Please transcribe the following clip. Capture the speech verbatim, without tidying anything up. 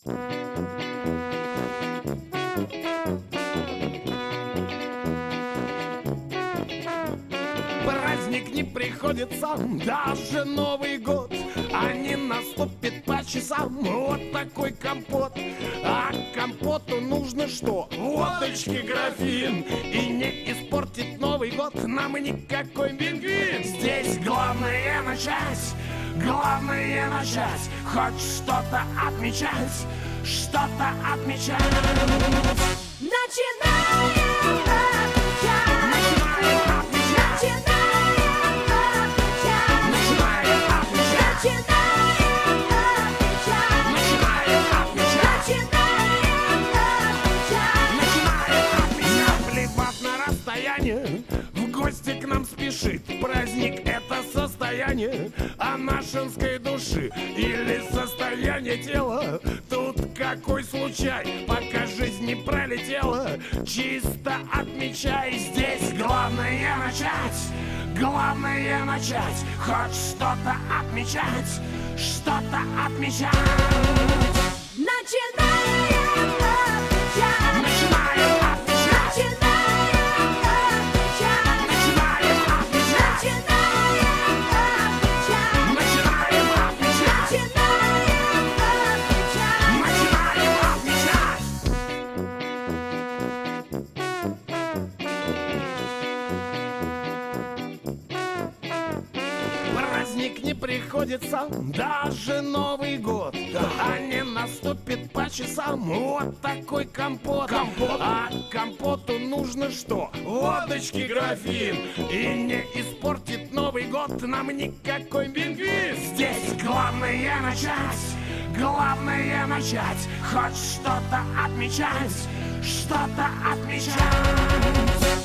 Праздник не приходит сам, даже Новый год, а не наступит по часам. Вот такой компот. А компоту нужно что? Водочки графин. И не испортить Новый год нам никакой пингвин. Здесь главное начать, главное начать, хоть что-то отмечать, что-то отмечать. Начинаем отмечать. Начинаем отмечать. Начинаем отмечать. Начинаем отмечать. Начинаем отмечать. Начинаем отмечать. Наплевав на расстояние, в гости к нам спешит. Праздник — это состояние анашинской души или состояние тела. Тут какой случай, пока жизнь не пролетела. Чисто отмечай, здесь главное начать, главное начать, хоть что-то отмечать, что-то отмечать. Начинаем отмечать. Начинаем отмечать. Начинаем отмечать. Начинаем отмечать. Начинаем Начинаем отмечать. отмечать. Начинаем отмечать. Начинаем отмечать. Праздник не приходит сам, даже Новый год, а не наступит по часам. Вот такой компот. Компот. А компоту нужно что? Водочки графин. И не испортит Новый год нам никакой пингвин. Здесь главное начать, главное начать, хоть что-то отмечать, что-то отмечать.